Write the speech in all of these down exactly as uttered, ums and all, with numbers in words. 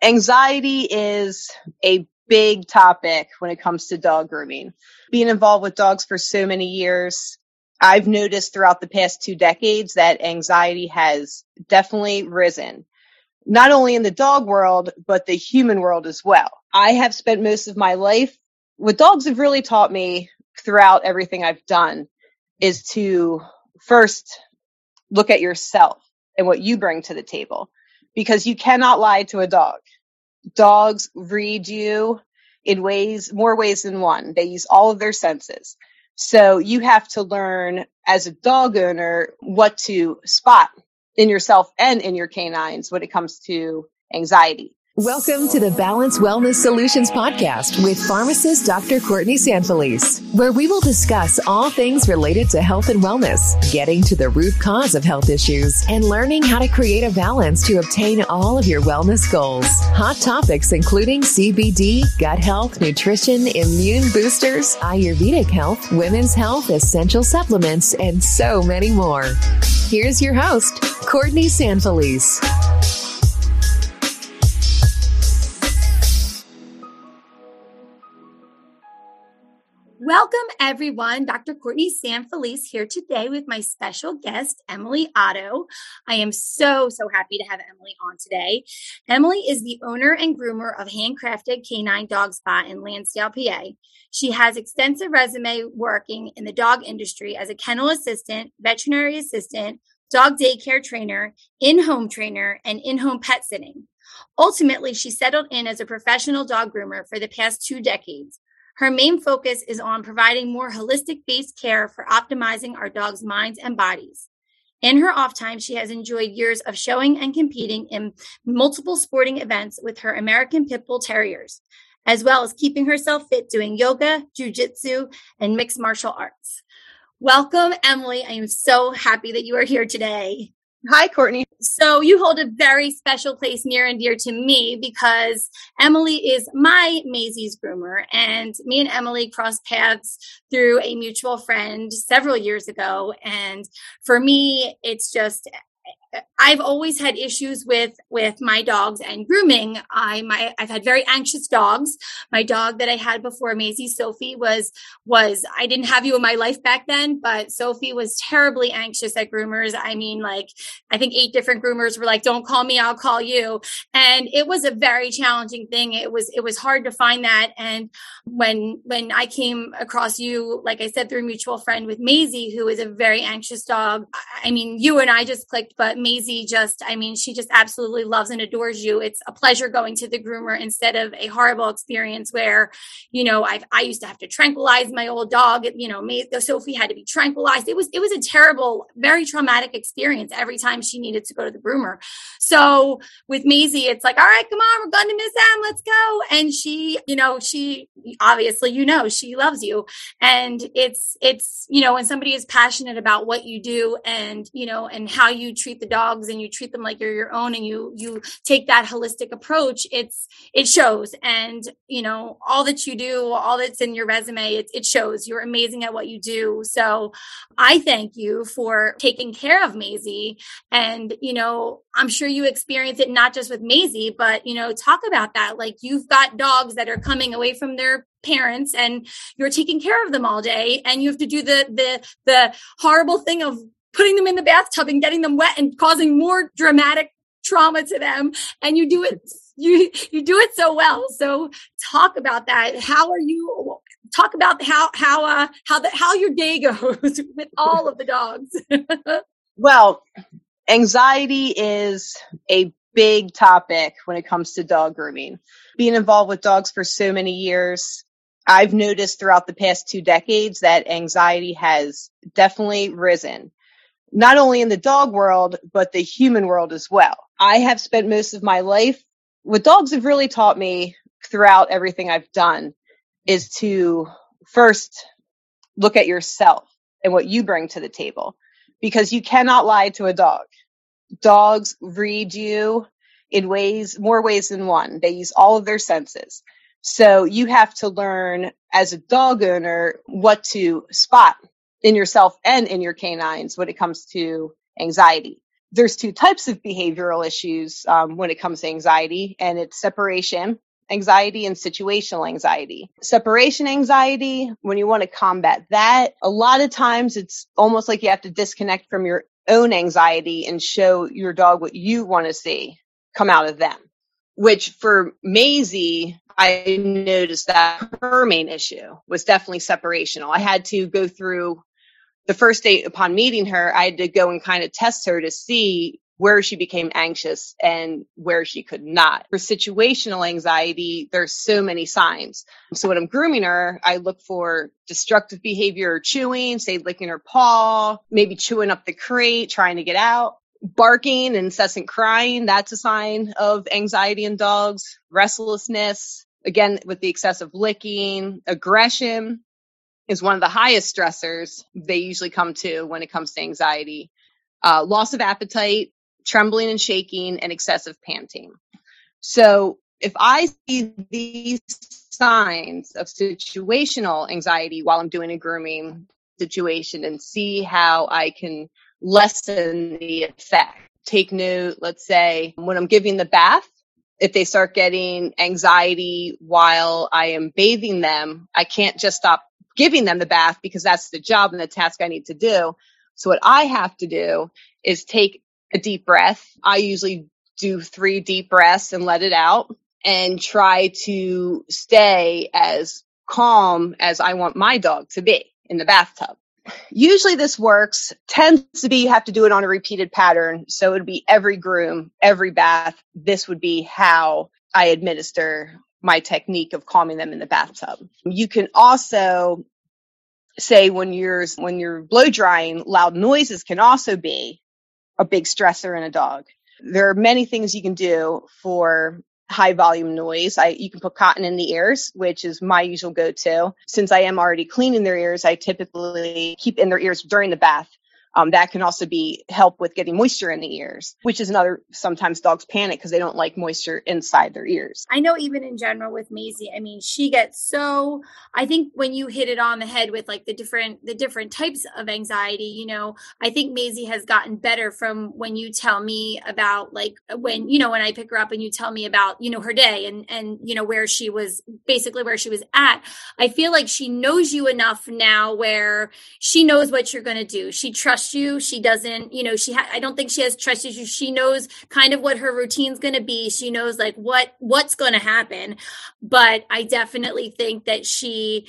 Anxiety is a big topic when it comes to dog grooming. Being involved with dogs for so many years, I've noticed throughout the past two decades that anxiety has definitely risen, not only in the dog world, but the human world as well. I have spent most of my life, what dogs have really taught me throughout everything I've done is to first look at yourself and what you bring to the table, because you cannot lie to a dog. Dogs read you in ways, more ways than one. They use all of their senses. So you have to learn as a dog owner what to spot in yourself and in your canines when it comes to anxiety. Welcome to the Balance Wellness Solutions Podcast with pharmacist Doctor Courtney Sanfelice, where we will discuss all things related to health and wellness, getting to the root cause of health issues, and learning how to create a balance to obtain all of your wellness goals. Hot topics including C B D, gut health, nutrition, immune boosters, Ayurvedic health, women's health, essential supplements, and so many more. Here's your host, Courtney Sanfelice. Welcome, everyone. Doctor Courtney Sanfelice here today with my special guest, Emily Otto. I am so, so happy to have Emily on today. Emily is the owner and groomer of Handcrafted Canine Dog Spa in Lansdale, P A. She has extensive resume working in the dog industry as a kennel assistant, veterinary assistant, dog daycare trainer, in-home trainer, and in-home pet sitting. Ultimately, she settled in as a professional dog groomer for the past two decades. Her main focus is on providing more holistic-based care for optimizing our dogs' minds and bodies. In her off time, she has enjoyed years of showing and competing in multiple sporting events with her American Pit Bull Terriers, as well as keeping herself fit doing yoga, jiu-jitsu, and mixed martial arts. Welcome, Emily. I am so happy that you are here today. Hi, Courtney. So you hold a very special place near and dear to me because Emily is my Maisie's groomer, and me and Emily crossed paths through a mutual friend several years ago. And for me, it's just, I've always had issues with, with my dogs and grooming. I, my, I've had very anxious dogs. My dog that I had before Maisie, Sophie, was, was, I didn't have you in my life back then, but Sophie was terribly anxious at groomers. I mean, like, I think eight different groomers were like, don't call me, I'll call you. And it was a very challenging thing. It was, it was hard to find that. And when, when I came across you, like I said, through a mutual friend with Maisie, who is a very anxious dog. I mean, you and I just clicked, but Maisie just, I mean, she just absolutely loves and adores you. It's a pleasure going to the groomer instead of a horrible experience where, you know, I I used to have to tranquilize my old dog. You know, Sophie had to be tranquilized. It was, it was a terrible, very traumatic experience every time she needed to go to the groomer. So with Maisie, it's like, all right, come on, we're going to Miss M, let's go. And she, you know, she obviously, you know, she loves you. And it's, it's, you know, when somebody is passionate about what you do and, you know, and how you treat the dogs and you treat them like you're your own and you, you take that holistic approach, it's, it shows. And, you know, all that you do, all that's in your resume, it, it shows. You're amazing at what you do. So I thank you for taking care of Maisie. And, you know, I'm sure you experience it not just with Maisie, but, you know, talk about that. Like you've got dogs that are coming away from their parents and you're taking care of them all day. And you have to do the, the, the horrible thing of putting them in the bathtub and getting them wet and causing more dramatic trauma to them. And you do it, you, you do it so well. So talk about that. How are you, talk about how, how, uh, how the, how your day goes with all of the dogs. Well, anxiety is a big topic when it comes to dog grooming. Being involved with dogs for so many years, I've noticed throughout the past two decades that anxiety has definitely risen, not only in the dog world, but the human world as well. I have spent most of my life, what dogs have really taught me throughout everything I've done is to first look at yourself and what you bring to the table, because you cannot lie to a dog. Dogs read you in ways, more ways than one. They use all of their senses. So you have to learn as a dog owner what to spot in yourself and in your canines when it comes to anxiety. there's two types of behavioral issues um, when it comes to anxiety, and it's separation anxiety and situational anxiety. Separation anxiety, when you want to combat that, a lot of times it's almost like you have to disconnect from your own anxiety and show your dog what you want to see come out of them. Which for Maisie, I noticed that her main issue was definitely separational. I had to go through the first day upon meeting her, I had to go and kind of test her to see where she became anxious and where she could not. For situational anxiety, there's so many signs. So when I'm grooming her, I look for destructive behavior, chewing, say licking her paw, maybe chewing up the crate, trying to get out. Barking, incessant crying, that's a sign of anxiety in dogs. Restlessness, again, with the excessive licking. Aggression is one of the highest stressors they usually come to when it comes to anxiety. Uh, loss of appetite, trembling and shaking, and excessive panting. So if I see these signs of situational anxiety while I'm doing a grooming situation and see how I can lessen the effect. Take note, let's say, when I'm giving the bath, if they start getting anxiety while I am bathing them, I can't just stop giving them the bath because that's the job and the task I need to do. So what I have to do is take a deep breath. I usually do three deep breaths and let it out and try to stay as calm as I want my dog to be in the bathtub. Usually this works, tends to be you have to do it on a repeated pattern. So it would be every groom, every bath. This would be how I administer my technique of calming them in the bathtub. You can also say when you're when you're blow drying, loud noises can also be a big stressor in a dog. There are many things you can do for high volume noise. I, you can put cotton in the ears, which is my usual go-to. Since I am already cleaning their ears, I typically keep in their ears during the bath. Um, that can also be help with getting moisture in the ears, which is another, sometimes dogs panic because they don't like moisture inside their ears. I know even in general with Maisie, I mean, she gets so, I think when you hit it on the head with like the different, the different types of anxiety, you know, I think Maisie has gotten better from when you tell me about like when, you know, when I pick her up and you tell me about, you know, her day and, and, you know, where she was basically where she was at. I feel like she knows you enough now where she knows what you're going to do. She trusts you. She doesn't, you know, she, ha- I don't think she has trust issues. She knows kind of what her routine's going to be. She knows like what, what's going to happen. But I definitely think that she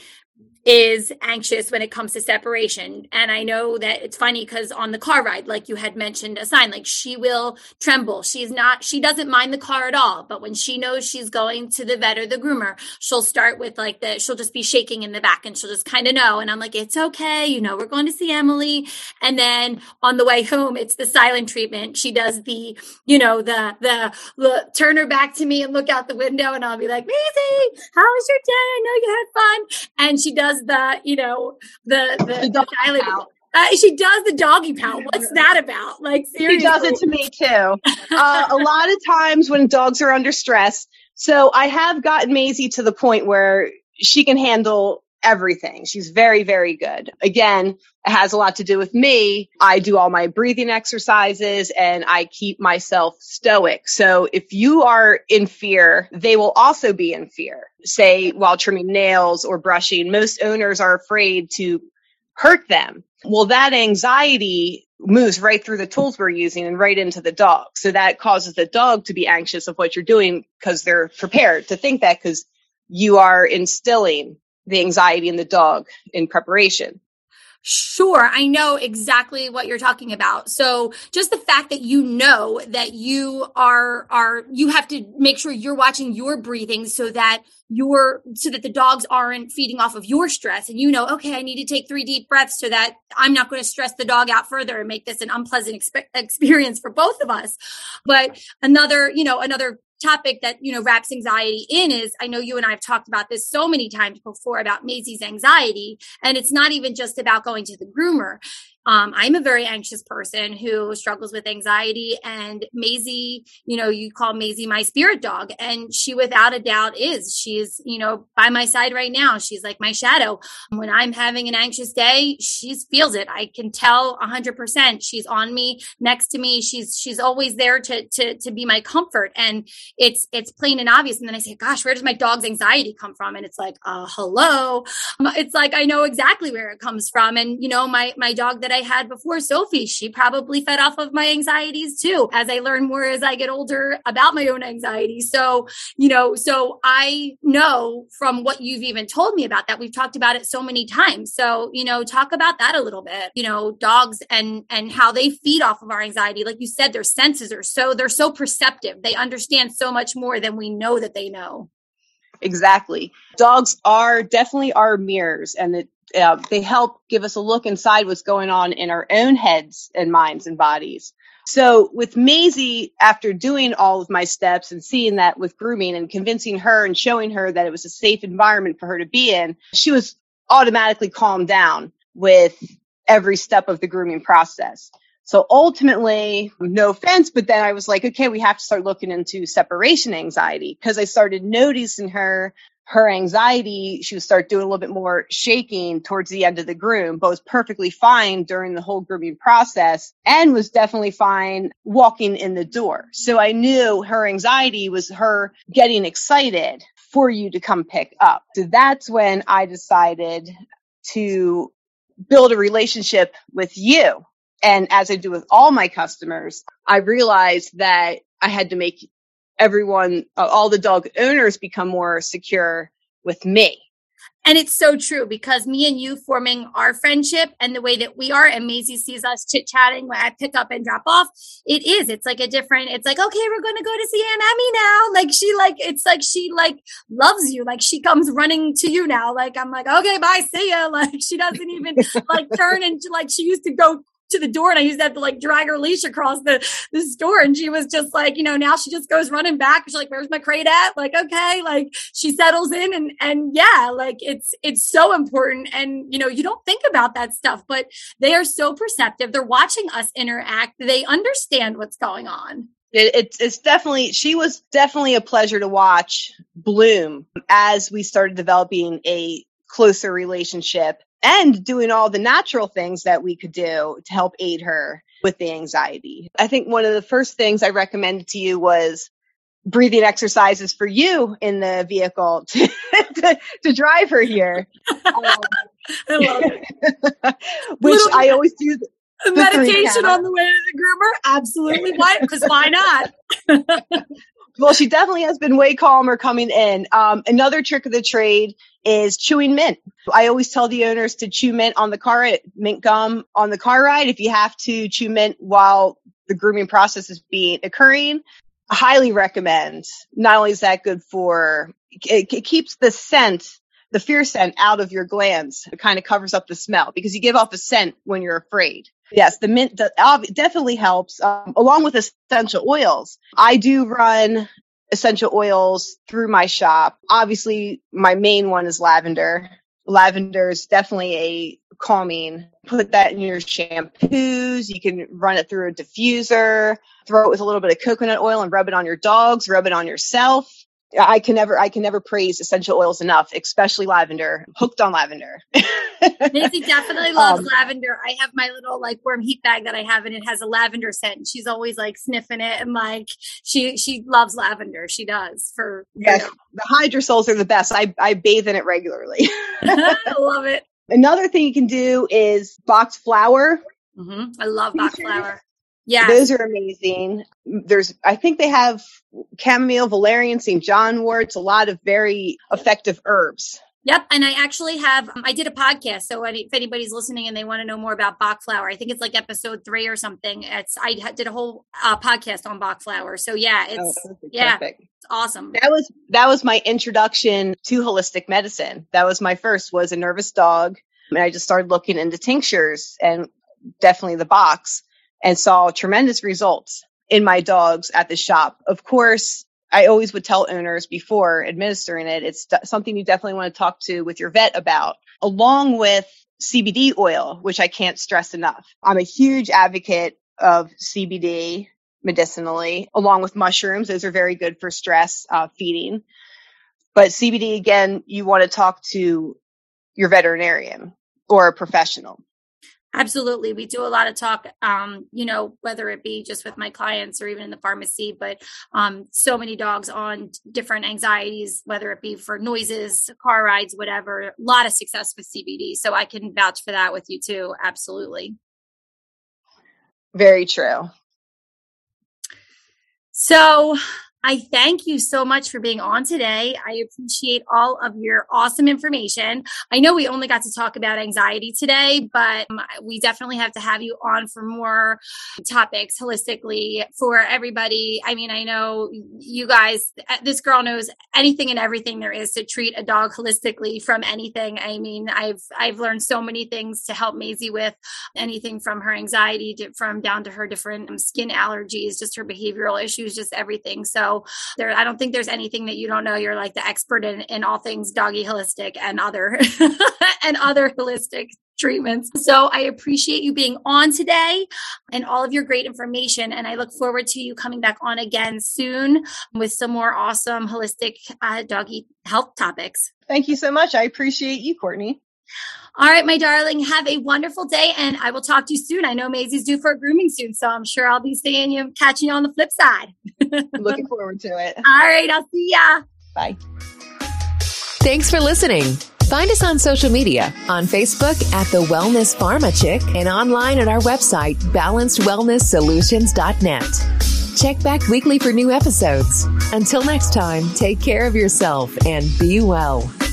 is anxious when it comes to separation. And I know that it's funny because on the car ride, like you had mentioned a sign, like she will tremble. She's not, she doesn't mind the car at all. But when she knows she's going to the vet or the groomer, she'll start with like the, she'll just be shaking in the back and she'll just kind of know. And I'm like, it's okay. You know, we're going to see Emily. And then on the way home, it's the silent treatment. She does the, you know, the, the, the turn her back to me and look out the window. And I'll be like, Maisie, how was your day? I know you had fun. And she does the, you know, the, the, the, the silent, uh, she does the doggy pout. What's that about? Like, seriously. She does it to me too. Uh, a lot of times when dogs are under stress. So I have gotten Maisie to the point where she can handle everything. She's very, very good. Again, it has a lot to do with me. I do all my breathing exercises and I keep myself stoic. So if you are in fear, they will also be in fear. Say while trimming nails or brushing, most owners are afraid to hurt them. Well, that anxiety moves right through the tools we're using and right into the dog. So that causes the dog to be anxious of what you're doing because they're prepared to think that because you are instilling the anxiety in the dog in preparation. Sure. I know exactly what you're talking about. So just the fact that you know that you are, are, you have to make sure you're watching your breathing so that you're, so that the dogs aren't feeding off of your stress. And you know, okay, I need to take three deep breaths so that I'm not going to stress the dog out further and make this an unpleasant exp- experience for both of us. But another, you know, another topic that, you know, wraps anxiety in is, I know you and I have talked about this so many times before about Maisie's anxiety, and it's not even just about going to the groomer. Um, I'm a very anxious person who struggles with anxiety, and Maisie, you know, you call Maisie my spirit dog, and she without a doubt is. She's, you know, by my side right now. She's like my shadow. When I'm having an anxious day, she feels it. I can tell a hundred percent. She's on me, next to me. She's, she's always there to, to, to be my comfort. And it's, it's plain and obvious. And then I say, gosh, where does my dog's anxiety come from? And it's like, uh, hello. It's like, I know exactly where it comes from. And, you know, my, my dog that I had before, Sophie, she probably fed off of my anxieties too, as I learn more as I get older about my own anxiety. So, you know, so I know from what you've even told me about that, we've talked about it so many times. So, you know, talk about that a little bit, you know, dogs and, and how they feed off of our anxiety. Like you said, their senses are so, they're so perceptive. They understand so much more than we know that they know. Exactly. Dogs are definitely our mirrors, and it, uh, they help give us a look inside what's going on in our own heads and minds and bodies. So with Maisie, after doing all of my steps and seeing that with grooming and convincing her and showing her that it was a safe environment for her to be in, she was automatically calmed down with every step of the grooming process. So ultimately, no offense, but then I was like, okay, we have to start looking into separation anxiety, because I started noticing her, her anxiety. She would start doing a little bit more shaking towards the end of the groom, but was perfectly fine during the whole grooming process and was definitely fine walking in the door. So I knew her anxiety was her getting excited for you to come pick up. So that's when I decided to build a relationship with you. And as I do with all my customers, I realized that I had to make everyone, uh, all the dog owners become more secure with me. And it's so true, because me and you forming our friendship and the way that we are, and Maisie sees us chit-chatting when I pick up and drop off, it is, it's like a different, it's like, okay, we're going to go to see Aunt Emmy now. Like she like, it's like, she like loves you. Like she comes running to you now. Like, I'm like, okay, bye, see ya. Like she doesn't even like turn, and like she used to go to the door, and I used to have to like drag her leash across the, the store. And she was just like, you know, now she just goes running back. She's like, where's my crate at? Like, okay. Like she settles in, and, and yeah, like it's, it's so important. And, you know, you don't think about that stuff, but they are so perceptive. They're watching us interact. They understand what's going on. It, it's, it's definitely, she was definitely a pleasure to watch bloom as we started developing a closer relationship and doing all the natural things that we could do to help aid her with the anxiety. I think one of the first things I recommended to you was breathing exercises for you in the vehicle to, to, to drive her here. Um, I love it. Which Little, I always do. The, the meditation on the way to the groomer? Absolutely. Why? Because why not? Well, she definitely has been way calmer coming in. Um, another trick of the trade is chewing mint. I always tell the owners to chew mint on the car, mint gum on the car ride. If you have to chew mint while the grooming process is being occurring, I highly recommend. Not only is that good for, it, it keeps the scent, the fear scent out of your glands. It kind of covers up the smell, because you give off a scent when you're afraid. Yes, the mint definitely helps, um, along with essential oils. I do run essential oils through my shop. Obviously, my main one is lavender. Lavender is definitely a calming. Put that in your shampoos. You can run it through a diffuser, throw it with a little bit of coconut oil and rub it on your dogs, rub it on yourself. I can never, I can never praise essential oils enough, especially lavender. I'm hooked on lavender. Maisie definitely loves um, lavender. I have my little like worm heat bag that I have, and it has a lavender scent. She's always like sniffing it, and like she she loves lavender. She does for, for yes. You know. The hydrosols are the best. I I bathe in it regularly. I love it. Another thing you can do is boxed flower. Mm-hmm. I love boxed flower. Yeah, those are amazing. There's, I think they have chamomile, valerian, Saint John wort, a lot of very effective herbs. Yep. And I actually have, um, I did a podcast. So if anybody's listening and they want to know more about Bach flower, I think it's like episode three or something. It's, I did a whole uh, podcast on Bach flower. So yeah, it's, oh, perfect, yeah, perfect. It's awesome. That was, that was my introduction to holistic medicine. That was my first, was a nervous dog. And I just started looking into tinctures and definitely the Bachs, and saw tremendous results in my dogs at the shop. Of course, I always would tell owners before administering it, it's d- something you definitely want to talk to with your vet about, along with C B D oil, which I can't stress enough. I'm a huge advocate of C B D medicinally, along with mushrooms. Those are very good for stress uh, feeding. But C B D, again, you want to talk to your veterinarian or a professional. Absolutely. We do a lot of talk, um, you know, whether it be just with my clients or even in the pharmacy, but um, so many dogs on different anxieties, whether it be for noises, car rides, whatever, a lot of success with C B D. So I can vouch for that with you too. Absolutely. Very true. So I thank you so much for being on today. I appreciate all of your awesome information. I know we only got to talk about anxiety today, but um, we definitely have to have you on for more topics holistically for everybody. I mean, I know you guys, this girl knows anything and everything there is to treat a dog holistically from anything. I mean, I've, I've learned so many things to help Maisie with anything from her anxiety to, from down to her different um, skin allergies, just her behavioral issues, just everything. So there, I don't think there's anything that you don't know. You're like the expert in, in all things doggy holistic and other and other holistic treatments. So I appreciate you being on today and all of your great information. And I look forward to you coming back on again soon with some more awesome holistic uh, doggy health topics. Thank you so much. I appreciate you, Courtney. All right, my darling, have a wonderful day, and I will talk to you soon. I know Maisie's due for a grooming soon, so I'm sure I'll be seeing you, catching you on the flip side. Looking forward to it. All right, I'll see ya. Bye. Thanks for listening. Find us on social media, on Facebook at The Wellness Pharma Chick, and online at our website, balanced wellness solutions dot net. Check back weekly for new episodes. Until next time, take care of yourself and be well.